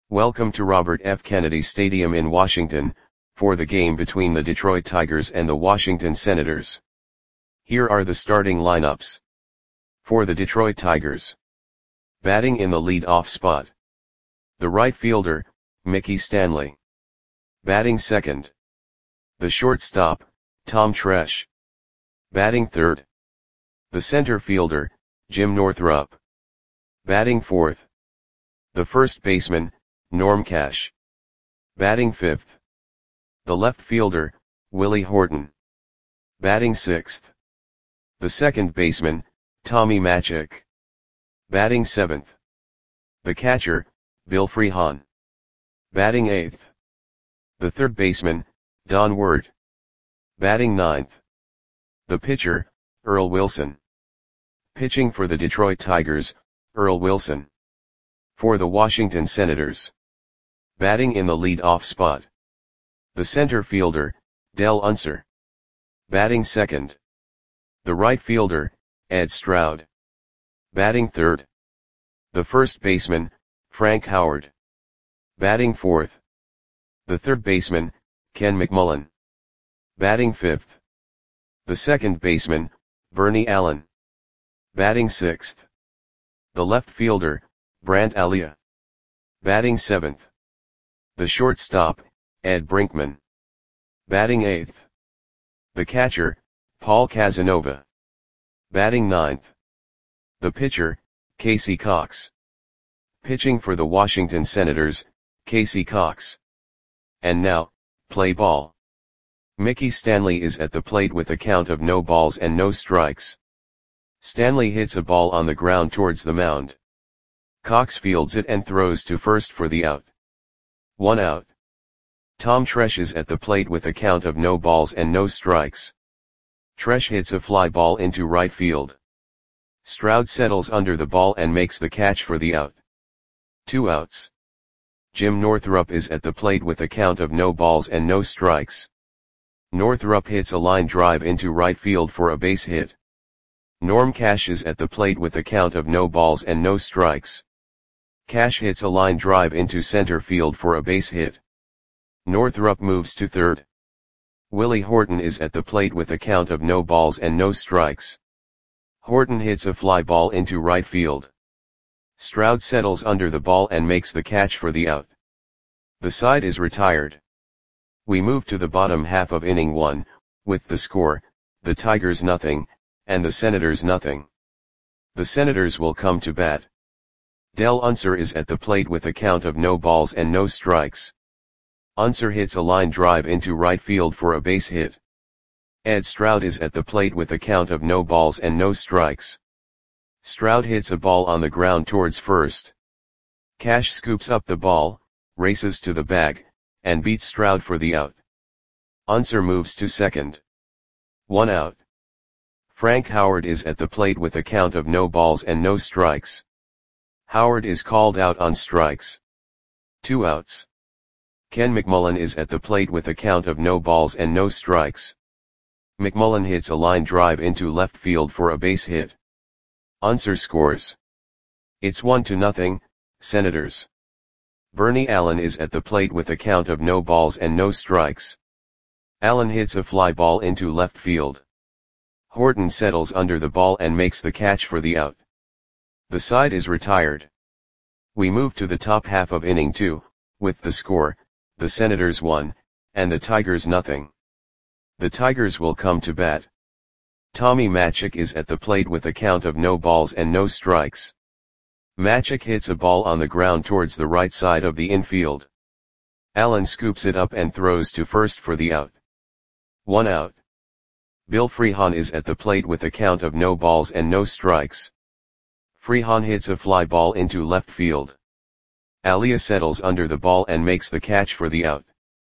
Welcome to Robert F. Kennedy Stadium in Washington, for the game between the Detroit Tigers and the Washington Senators. Here are the starting lineups. For the Detroit Tigers. Batting in the lead-off spot. The right fielder, Mickey Stanley. Batting second. The shortstop, Tom Tresh. Batting third. The center fielder, Jim Northrup. Batting fourth. The first baseman, Norm Cash. Batting fifth. The left fielder, Willie Horton. Batting sixth. The second baseman, Tommy Matzek. Batting seventh. The catcher, Bill Freehan. Batting eighth. The third baseman, Don Ward. Batting ninth. The pitcher, Earl Wilson. Pitching for the Detroit Tigers, Earl Wilson. For the Washington Senators. Batting in the lead-off spot. The center fielder, Del Unser. Batting second. The right fielder, Ed Stroud. Batting third. The first baseman, Frank Howard. Batting fourth. The third baseman, Ken McMullen. Batting fifth. The second baseman, Bernie Allen. Batting sixth. The left fielder, Brant Alia. Batting seventh. The shortstop, Ed Brinkman. Batting eighth. The catcher, Paul Casanova. Batting ninth. The pitcher, Casey Cox. Pitching for the Washington Senators, Casey Cox. And now, play ball. Mickey Stanley is at the plate with a count of no balls and no strikes. Stanley hits a ball on the ground towards the mound. Cox fields it and throws to first for the out. 1 out. Tom Tresh is at the plate with a count of no balls and no strikes. Tresh hits a fly ball into right field. Stroud settles under the ball and makes the catch for the out. 2 outs. Jim Northrup is at the plate with a count of no balls and no strikes. Northrup hits a line drive into right field for a base hit. Norm Cash is at the plate with a count of no balls and no strikes. Cash hits a line drive into center field for a base hit. Northrup moves to third. Willie Horton is at the plate with a count of no balls and no strikes. Horton hits a fly ball into right field. Stroud settles under the ball and makes the catch for the out. The side is retired. We move to the bottom half of inning 1, with the score, the Tigers nothing, and the Senators nothing. The Senators will come to bat. Del Unser is at the plate with a count of no balls and no strikes. Unser hits a line drive into right field for a base hit. Ed Stroud is at the plate with a count of no balls and no strikes. Stroud hits a ball on the ground towards first. Cash scoops up the ball, races to the bag, and beats Stroud for the out. Unser moves to second. 1 out. Frank Howard is at the plate with a count of no balls and no strikes. Howard is called out on strikes. 2 outs. Ken McMullen is at the plate with a count of no balls and no strikes. McMullen hits a line drive into left field for a base hit. Unser scores. It's 1-0, Senators. Bernie Allen is at the plate with a count of no balls and no strikes. Allen hits a fly ball into left field. Horton settles under the ball and makes the catch for the out. The side is retired. We move to the top half of inning 2, with the score, the Senators 1, and the Tigers nothing. The Tigers will come to bat. Tommy Matzek is at the plate with a count of no balls and no strikes. Matzek hits a ball on the ground towards the right side of the infield. Allen scoops it up and throws to first for the out. 1 out. Bill Freehan is at the plate with a count of no balls and no strikes. Freehan hits a fly ball into left field. Alia settles under the ball and makes the catch for the out.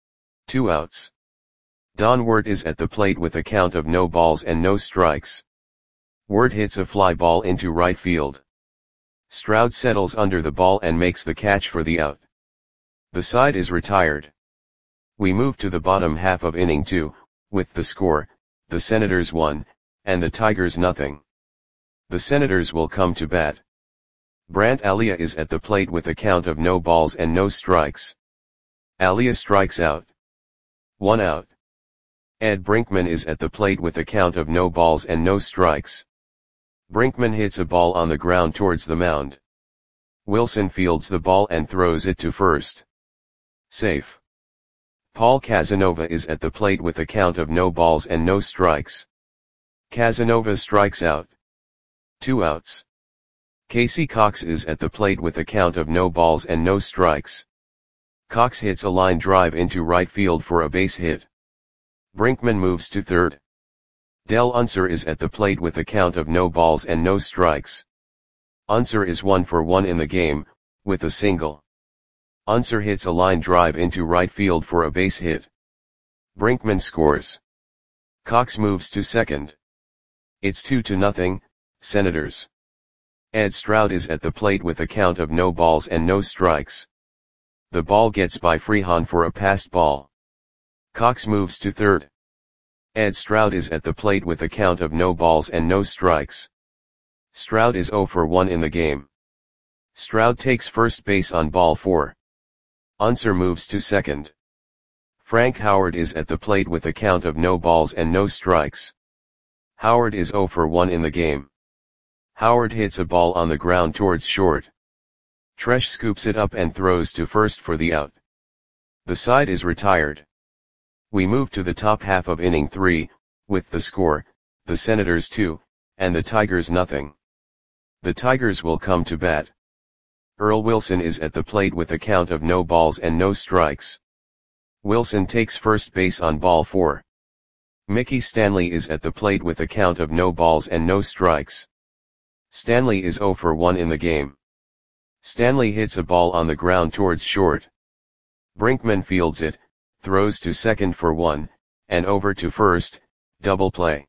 2 outs. Don Ward is at the plate with a count of no balls and no strikes. Ward hits a fly ball into right field. Stroud settles under the ball and makes the catch for the out. The side is retired. We move to the bottom half of inning 2, with the score, the Senators 1, and the Tigers nothing. The Senators will come to bat. Brandt Alia is at the plate with a count of no balls and no strikes. Alia strikes out. 1 out. Ed Brinkman is at the plate with a count of no balls and no strikes. Brinkman hits a ball on the ground towards the mound. Wilson fields the ball and throws it to first. Safe. Paul Casanova is at the plate with a count of no balls and no strikes. Casanova strikes out. 2 outs. Casey Cox is at the plate with a count of no balls and no strikes. Cox hits a line drive into right field for a base hit. Brinkman moves to third. Del Unser is at the plate with a count of no balls and no strikes. Unser is 1 for 1 in the game, with a single. Unser hits a line drive into right field for a base hit. Brinkman scores. Cox moves to second. It's 2-0, Senators. Ed Stroud is at the plate with a count of no balls and no strikes. The ball gets by Freehan for a passed ball. Cox moves to third. Ed Stroud is at the plate with a count of no balls and no strikes. Stroud is 0 for 1 in the game. Stroud takes first base on ball 4. Unser moves to second. Frank Howard is at the plate with a count of no balls and no strikes. Howard is 0 for 1 in the game. Howard hits a ball on the ground towards short. Tresh scoops it up and throws to first for the out. The side is retired. We move to the top half of inning 3, with the score, the Senators 2, and the Tigers nothing. The Tigers will come to bat. Earl Wilson is at the plate with a count of no balls and no strikes. Wilson takes first base on ball 4. Mickey Stanley is at the plate with a count of no balls and no strikes. Stanley is 0 for 1 in the game. Stanley hits a ball on the ground towards short. Brinkman fields it, throws to second for 1, and over to first, double play.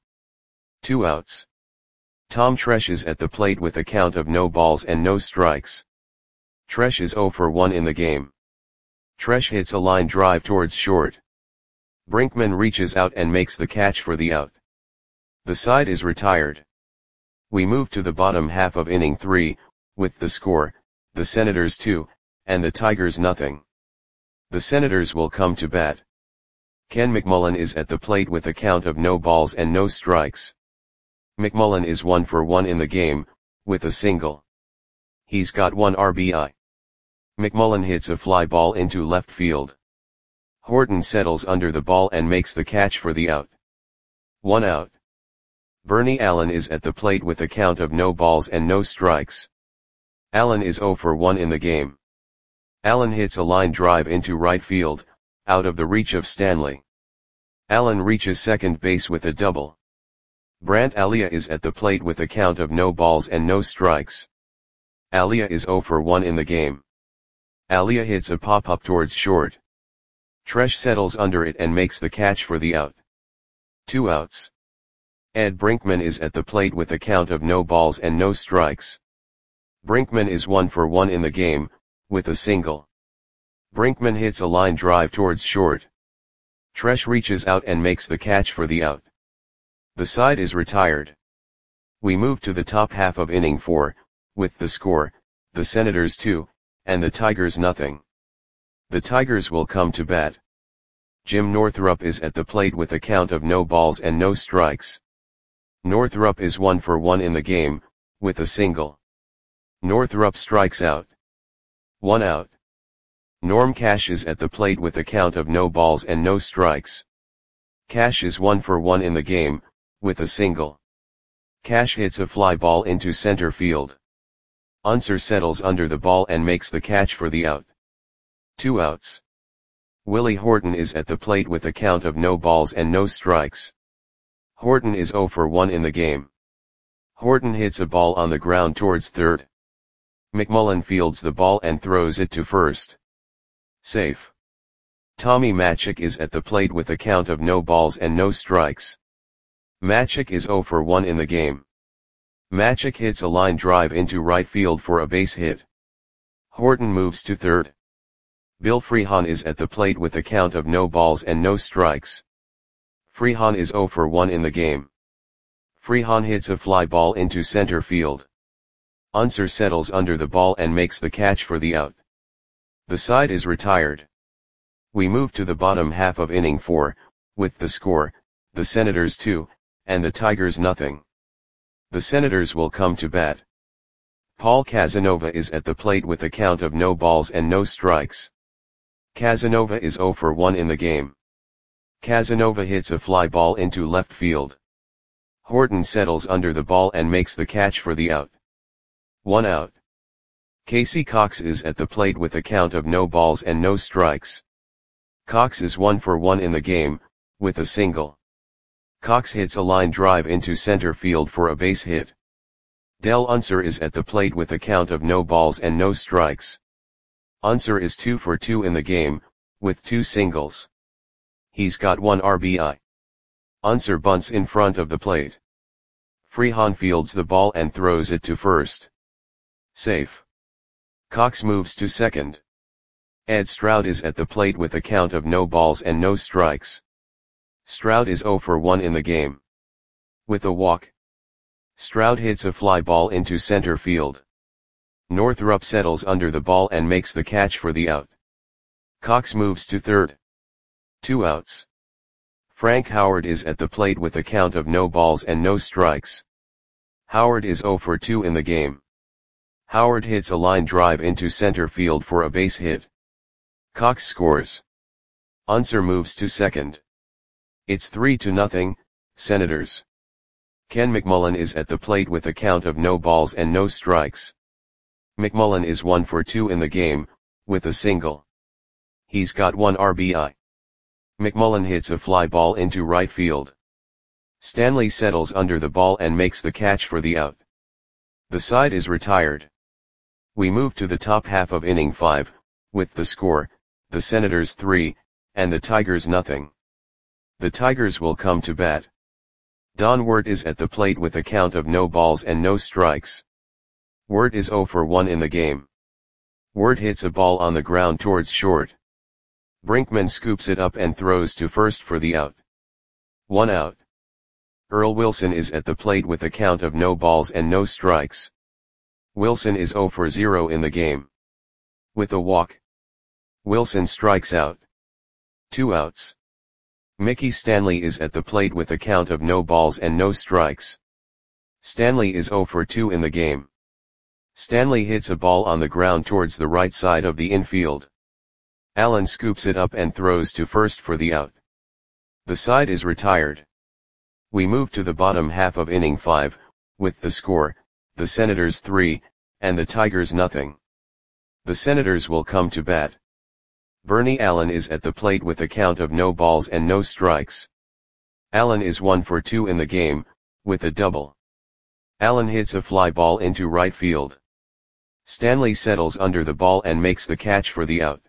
2 outs. Tom Tresh is at the plate with a count of no balls and no strikes. Tresh is 0 for 1 in the game. Tresh hits a line drive towards short. Brinkman reaches out and makes the catch for the out. The side is retired. We move to the bottom half of inning 3, with the score, the Senators 2, and the Tigers nothing. The Senators will come to bat. Ken McMullen is at the plate with a count of no balls and no strikes. McMullen is 1 for 1 in the game, with a single. He's got 1 RBI. McMullen hits a fly ball into left field. Horton settles under the ball and makes the catch for the out. 1 out. Bernie Allen is at the plate with a count of no balls and no strikes. Allen is 0 for 1 in the game. Allen hits a line drive into right field, out of the reach of Stanley. Allen reaches second base with a double. Brandt Alia is at the plate with a count of no balls and no strikes. Alia is 0 for 1 in the game. Alia hits a pop-up towards short. Tresh settles under it and makes the catch for the out. 2 outs. Ed Brinkman is at the plate with a count of no balls and no strikes. Brinkman is 1 for 1 in the game, with a single. Brinkman hits a line drive towards short. Tresh reaches out and makes the catch for the out. The side is retired. We move to the top half of inning 4, with the score, the Senators 2, and the Tigers nothing. The Tigers will come to bat. Jim Northrup is at the plate with a count of no balls and no strikes. Northrup is 1 for 1 in the game, with a single. Northrup strikes out. 1 out. Norm Cash is at the plate with a count of no balls and no strikes. Cash is 1 for 1 in the game, with a single. Cash hits a fly ball into center field. Unser settles under the ball and makes the catch for the out. 2 outs. Willie Horton is at the plate with a count of no balls and no strikes. Horton is 0 for 1 in the game. Horton hits a ball on the ground towards third. McMullen fields the ball and throws it to first. Safe. Tommy Matzek is at the plate with a count of no balls and no strikes. Matzek is 0 for 1 in the game. Matzek hits a line drive into right field for a base hit. Horton moves to third. Bill Freehan is at the plate with a count of no balls and no strikes. Freehan is 0 for 1 in the game. Freehan hits a fly ball into center field. Unser settles under the ball and makes the catch for the out. The side is retired. We move to the bottom half of inning 4, with the score, the Senators 2, and the Tigers nothing. The Senators will come to bat. Paul Casanova is at the plate with a count of no balls and no strikes. Casanova is 0 for 1 in the game. Casanova hits a fly ball into left field. Horton settles under the ball and makes the catch for the out. 1 out. Casey Cox is at the plate with a count of no balls and no strikes. Cox is 1 for 1 in the game, with a single. Cox hits a line drive into center field for a base hit. Del Unser is at the plate with a count of no balls and no strikes. Unser is 2 for 2 in the game, with 2 singles. He's got 1 RBI. Unser bunts in front of the plate. Freehan fields the ball and throws it to first. Safe. Cox moves to second. Ed Stroud is at the plate with a count of no balls and no strikes. Stroud is 0 for 1 in the game. With a walk. Stroud hits a fly ball into center field. Northrup settles under the ball and makes the catch for the out. Cox moves to third. 2 outs. Frank Howard is at the plate with a count of no balls and no strikes. Howard is 0 for 2 in the game. Howard hits a line drive into center field for a base hit. Cox scores. Unser moves to second. It's 3-0, Senators. Ken McMullen is at the plate with a count of no balls and no strikes. McMullen is 1 for 2 in the game, with a single. He's got 1 RBI. McMullen hits a fly ball into right field. Stanley settles under the ball and makes the catch for the out. The side is retired. We move to the top half of inning 5, with the score, the Senators 3, and the Tigers nothing. The Tigers will come to bat. Don Wirt is at the plate with a count of no balls and no strikes. Wirt is 0 for 1 in the game. Wirt hits a ball on the ground towards short. Brinkman scoops it up and throws to first for the out. 1 out. Earl Wilson is at the plate with a count of no balls and no strikes. Wilson is 0 for 0 in the game. With a walk. Wilson strikes out. 2 outs. Mickey Stanley is at the plate with a count of no balls and no strikes. Stanley is 0 for 2 in the game. Stanley hits a ball on the ground towards the right side of the infield. Allen scoops it up and throws to first for the out. The side is retired. We move to the bottom half of inning 5, with the score, the Senators 3, and the Tigers nothing. The Senators will come to bat. Bernie Allen is at the plate with a count of no balls and no strikes. Allen is 1 for 2 in the game, with a double. Allen hits a fly ball into right field. Stanley settles under the ball and makes the catch for the out.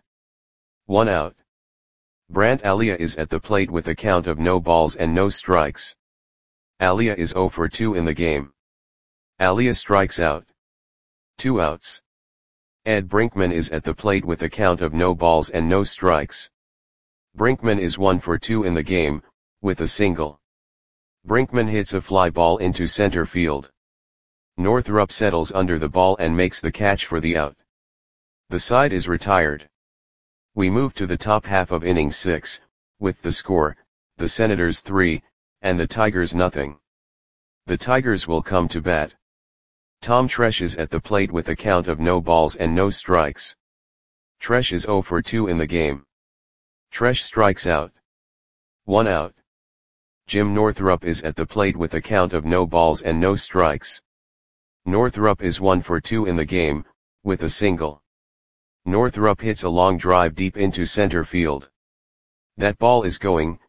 1 out. Brant Alia is at the plate with a count of no balls and no strikes. Alia is 0 for 2 in the game. Alia strikes out. 2 outs. Ed Brinkman is at the plate with a count of no balls and no strikes. Brinkman is 1 for 2 in the game, with a single. Brinkman hits a fly ball into center field. Northrup settles under the ball and makes the catch for the out. The side is retired. We move to the top half of inning 6, with the score, the Senators 3, and the Tigers nothing. The Tigers will come to bat. Tom Tresh is at the plate with a count of no balls and no strikes. Tresh is 0 for 2 in the game. Tresh strikes out. 1 out. Jim Northrup is at the plate with a count of no balls and no strikes. Northrup is 1 for 2 in the game, with a single. Northrup hits a long drive deep into center field. That ball is gone.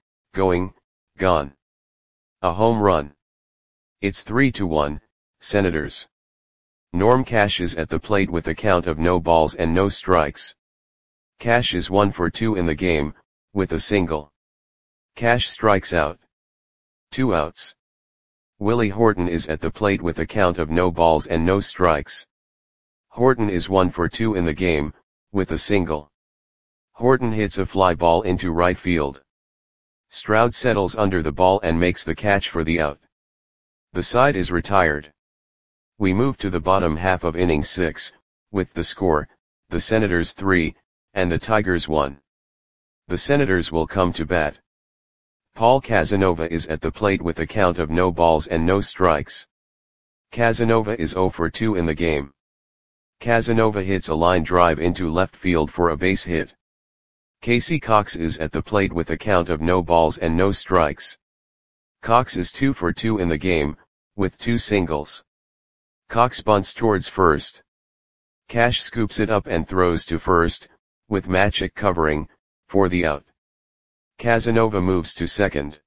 A home run. It's 3-1, Senators. Norm Cash is at the plate with a count of no balls and no strikes. Cash is 1 for 2 in the game, with a single. Cash strikes out. 2 outs. Willie Horton is at the plate with a count of no balls and no strikes. Horton is 1 for 2 in the game, with a single. Horton hits a fly ball into right field. Stroud settles under the ball and makes the catch for the out. The side is retired. We move to the bottom half of inning 6, with the score, the Senators 3, and the Tigers 1. The Senators will come to bat. Paul Casanova is at the plate with a count of no balls and no strikes. Casanova is 0 for 2 in the game. Casanova hits a line drive into left field for a base hit. Casey Cox is at the plate with a count of no balls and no strikes. Cox is 2 for 2 in the game, with 2 singles. Cox bunts towards first. Cash scoops it up and throws to first, with Machick covering, for the out. Casanova moves to second.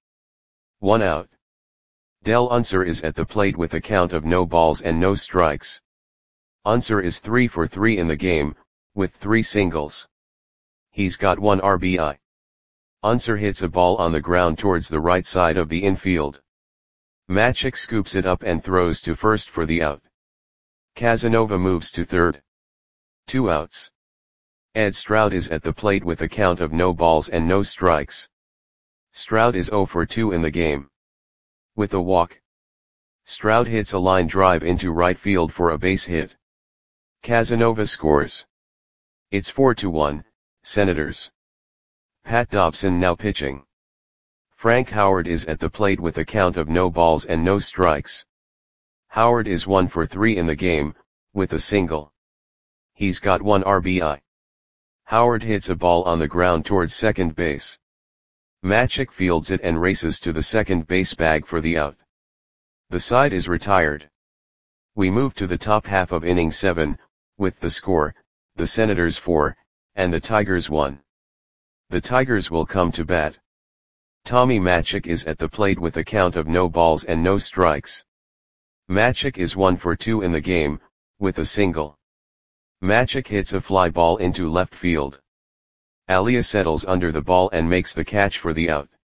1 out. Del Unser is at the plate with a count of no balls and no strikes. Unser is 3 for 3 in the game, with 3 singles. He's got 1 RBI. Unser hits a ball on the ground towards the right side of the infield. Machick scoops it up and throws to first for the out. Casanova moves to third. 2 outs. Ed Stroud is at the plate with a count of no balls and no strikes. Stroud is 0 for 2 in the game. With a walk, Stroud hits a line drive into right field for a base hit. Casanova scores. It's 4-1, Senators. Pat Dobson now pitching. Frank Howard is at the plate with a count of no balls and no strikes. Howard is 1 for 3 in the game, with a single. He's got 1 RBI. Howard hits a ball on the ground towards second base. Machick fields it and races to the second base bag for the out. The side is retired. We move to the top half of inning 7, with the score, the Senators 4, and the Tigers 1. The Tigers will come to bat. Tommy Machick is at the plate with a count of no balls and no strikes. Machick is 1 for 2 in the game, with a single. Machick hits a fly ball into left field. Alia settles under the ball and makes the catch for the out.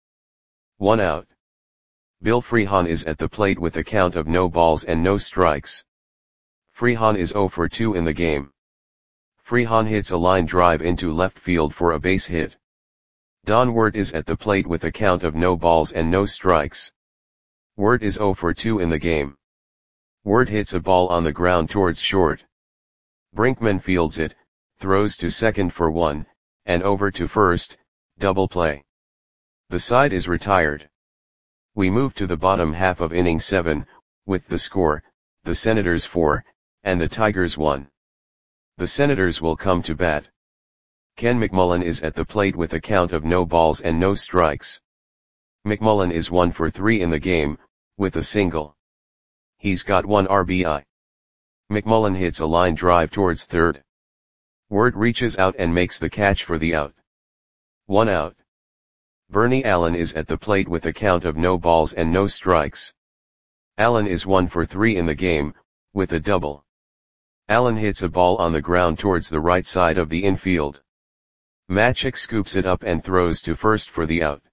1 out. Bill Freehan is at the plate with a count of no balls and no strikes. Freehan is 0 for 2 in the game. Freehan hits a line drive into left field for a base hit. Don Wirt is at the plate with a count of no balls and no strikes. Wirt is 0 for 2 in the game. Wirt hits a ball on the ground towards short. Brinkman fields it, throws to second for 1, and over to first, double play. The side is retired. We move to the bottom half of inning 7, with the score, the Senators 4, and the Tigers 1. The Senators will come to bat. Ken McMullen is at the plate with a count of no balls and no strikes. McMullen is 1 for 3 in the game, with a single. He's got 1 RBI. McMullen hits a line drive towards third. Wirt reaches out and makes the catch for the out. 1 out. Bernie Allen is at the plate with a count of no balls and no strikes. Allen is 1 for 3 in the game, with a double. Allen hits a ball on the ground towards the right side of the infield. Machick scoops it up and throws to first for the out.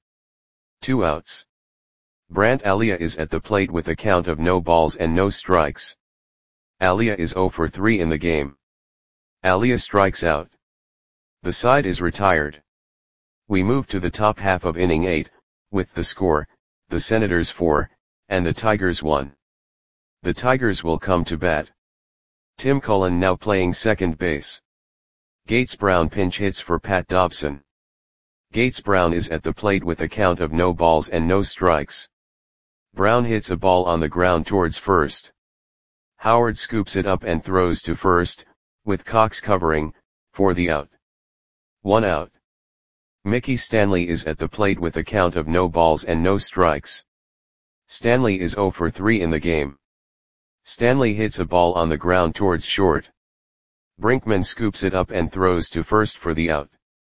2 outs. Brant Alia is at the plate with a count of no balls and no strikes. Alia is 0 for 3 in the game. Alia strikes out. The side is retired. We move to the top half of inning 8, with the score, the Senators 4, and the Tigers 1. The Tigers will come to bat. Tim Cullen now playing second base. Gates Brown pinch hits for Pat Dobson. Gates Brown is at the plate with a count of no balls and no strikes. Brown hits a ball on the ground towards first. Howard scoops it up and throws to first, with Cox covering, for the out. 1 out. Mickey Stanley is at the plate with a count of no balls and no strikes. Stanley is 0 for 3 in the game. Stanley hits a ball on the ground towards short. Brinkman scoops it up and throws to first for the out.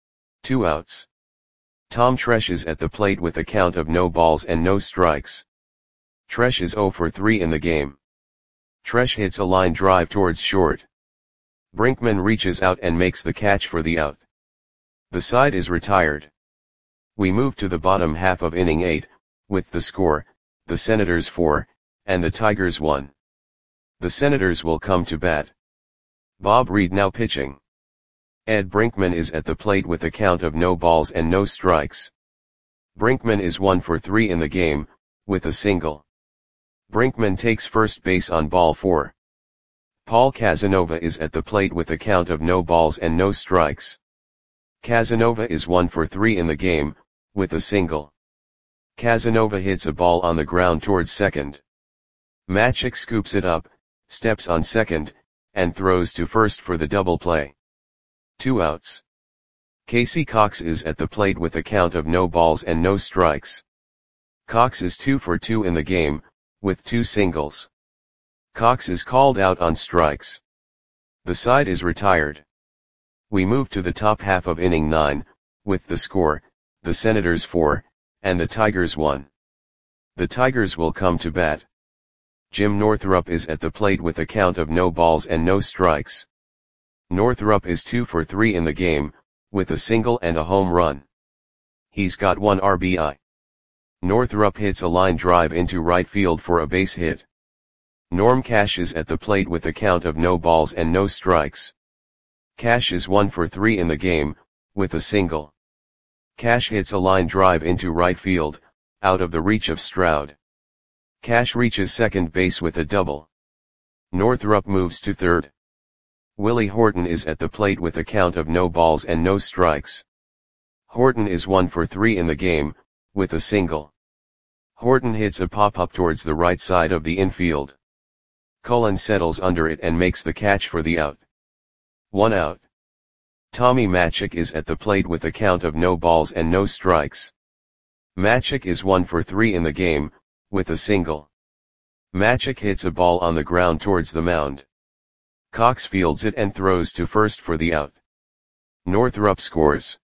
2 outs. Tom Tresh is at the plate with a count of no balls and no strikes. Tresh is 0 for 3 in the game. Tresh hits a line drive towards short. Brinkman reaches out and makes the catch for the out. The side is retired. We move to the bottom half of inning 8, with the score, the Senators 4, and the Tigers 1. The Senators will come to bat. Bob Reed now pitching. Ed Brinkman is at the plate with a count of no balls and no strikes. Brinkman is 1 for 3 in the game, with a single. Brinkman takes first base on ball 4. Paul Casanova is at the plate with a count of no balls and no strikes. Casanova is 1 for 3 in the game, with a single. Casanova hits a ball on the ground towards second. Maciek scoops it up, steps on second, and throws to first for the double play. 2 outs. Casey Cox is at the plate with a count of no balls and no strikes. Cox is 2 for 2 in the game, with 2 singles. Cox is called out on strikes. The side is retired. We move to the top half of inning 9, with the score, the Senators 4, and the Tigers 1. The Tigers will come to bat. Jim Northrup is at the plate with a count of no balls and no strikes. Northrup is 2 for 3 in the game, with a single and a home run. He's got 1 RBI. Northrup hits a line drive into right field for a base hit. Norm Cash is at the plate with a count of no balls and no strikes. Cash is 1 for 3 in the game, with a single. Cash hits a line drive into right field, out of the reach of Stroud. Cash reaches second base with a double. Northrup moves to third. Willie Horton is at the plate with a count of no balls and no strikes. Horton is 1 for 3 in the game, with a single. Horton hits a pop-up towards the right side of the infield. Cullen settles under it and makes the catch for the out. 1 out. Tommy Maciek is at the plate with a count of no balls and no strikes. Maciek is 1 for 3 in the game, with a single. Maciek hits a ball on the ground towards the mound. Cox fields it and throws to first for the out. Northrup scores.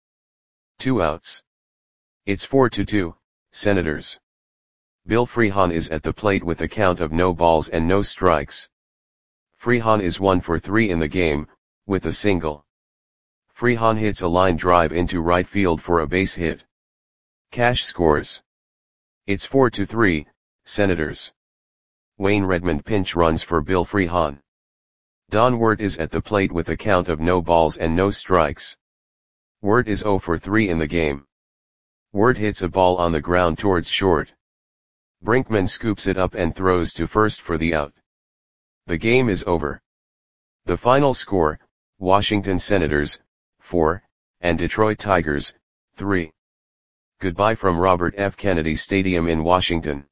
2 outs. It's 4-2, Senators. Bill Freehan is at the plate with a count of no balls and no strikes. Freehan is 1 for 3 in the game, with a single. Freehan hits a line drive into right field for a base hit. Cash scores. It's 4-3, Senators. Wayne Redmond pinch runs for Bill Freehan. Don Wirt is at the plate with a count of no balls and no strikes. Wirt is 0 for 3 in the game. Wirt hits a ball on the ground towards short. Brinkman scoops it up and throws to first for the out. The game is over. The final score, Washington Senators, 4, and Detroit Tigers, 3. Goodbye from Robert F. Kennedy Stadium in Washington.